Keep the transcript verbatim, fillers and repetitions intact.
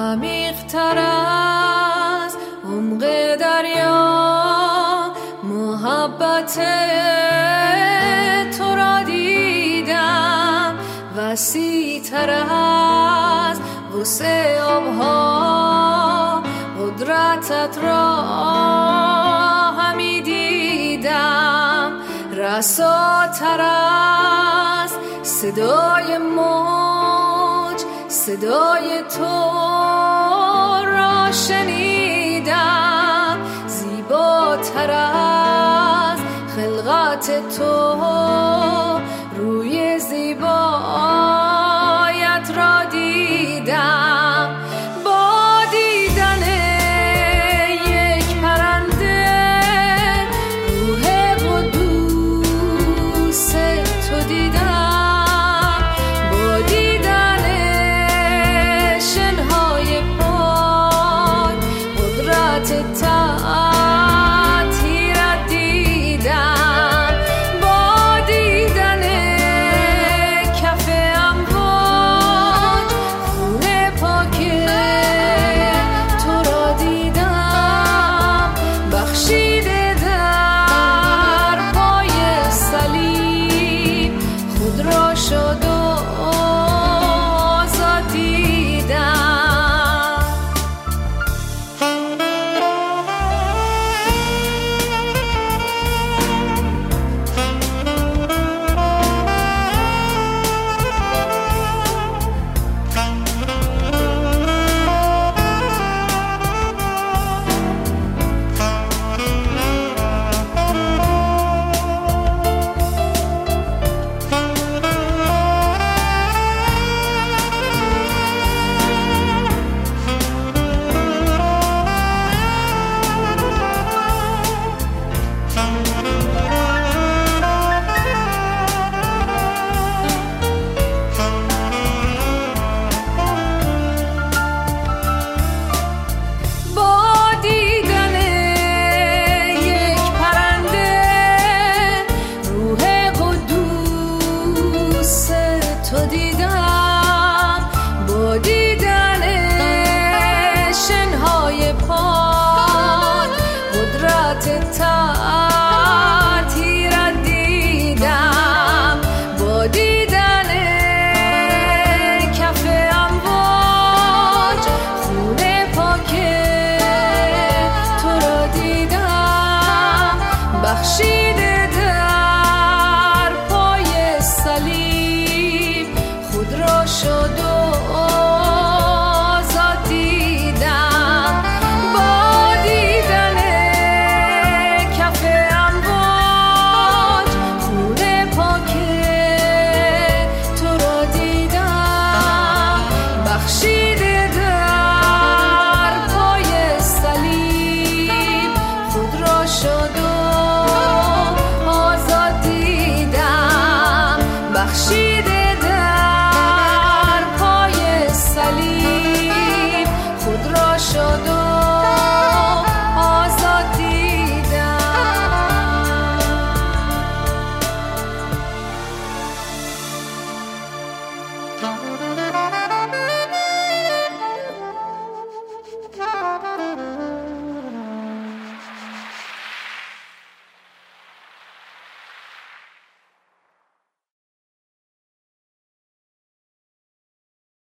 عمیق‌تر از عمق دریا محبت تو را دیدم، وسیع‌تر از وسع آبها قدرتت را همی دیدم، رساتر از صدای موج صدای تو را شنیدم، زیباتر از خلقت تو روی زیبایت را دیدم. با دیدن یک پرنده روح قدوس تو دیدم، با دیدن شنهای پاک قدرت تأثیرت دیدم، با دیدن کف امواج خون پاک تو را دیدم، بخشیده در پای صلیب خود را شد و آزاد دیدم. تأثیرت دیدم، با دیدن کف امواج خون پاک تو را دیدم، بخشیده در پای صلیب خود را شد و آزاد دیدم، با دیدن کف امواج خون پاک تو را دیدم، بخشیده در پای صلیب خود را شد و آزاد دیدم، بخشیده در پای صلیب خود را شد و آزاد دیدم. Thank you.